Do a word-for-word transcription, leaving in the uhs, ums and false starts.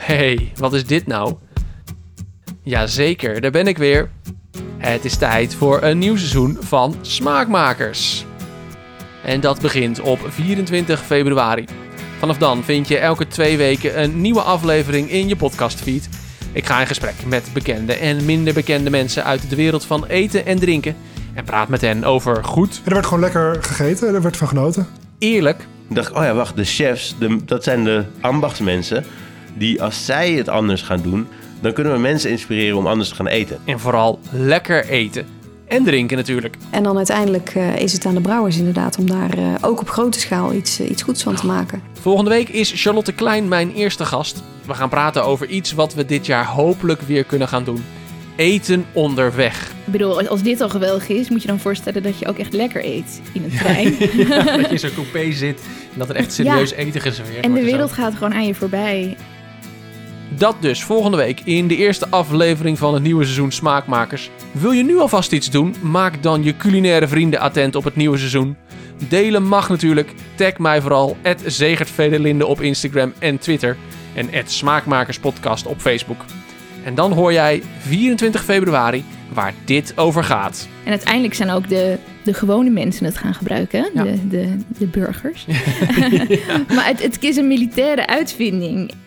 Hey, wat is dit nou? Jazeker, daar ben ik weer. Het is tijd voor een nieuw seizoen van Smaakmakers. En dat begint op vierentwintig februari. Vanaf dan vind je elke twee weken een nieuwe aflevering in je podcastfeed. Ik ga in gesprek met bekende en minder bekende mensen uit de wereld van eten en drinken. En praat met hen over goed. Er werd gewoon lekker gegeten en er werd van genoten. Eerlijk. Ik dacht, oh ja, wacht, de chefs, de, dat zijn de ambachtsmensen. Die als zij het anders gaan doen, dan kunnen we mensen inspireren om anders te gaan eten. En vooral lekker eten. En drinken natuurlijk. En dan uiteindelijk uh, is het aan de brouwers inderdaad om daar uh, ook op grote schaal iets, uh, iets goeds van te maken. Volgende week is Charlotte Klein mijn eerste gast. We gaan praten over iets wat we dit jaar hopelijk weer kunnen gaan doen. Eten onderweg. Ik bedoel, als dit al geweldig is, moet je dan voorstellen dat je ook echt lekker eet in het trein. Ja, dat je in zo'n coupé zit en dat er echt serieus ja. eten geserveerd wordt. En de wereld gaat gewoon aan je voorbij. Dat dus volgende week in de eerste aflevering van het nieuwe seizoen Smaakmakers. Wil je nu alvast iets doen? Maak dan je culinaire vrienden attent op het nieuwe seizoen. Delen mag natuurlijk. Tag mij vooral at Zegert Vedelinde op Instagram en Twitter. En at Smaakmakerspodcast op Facebook. En dan hoor jij vierentwintig februari waar dit over gaat. En uiteindelijk zijn ook de, de gewone mensen het gaan gebruiken. Ja. De, de, de burgers. Ja. Maar het, het is een militaire uitvinding.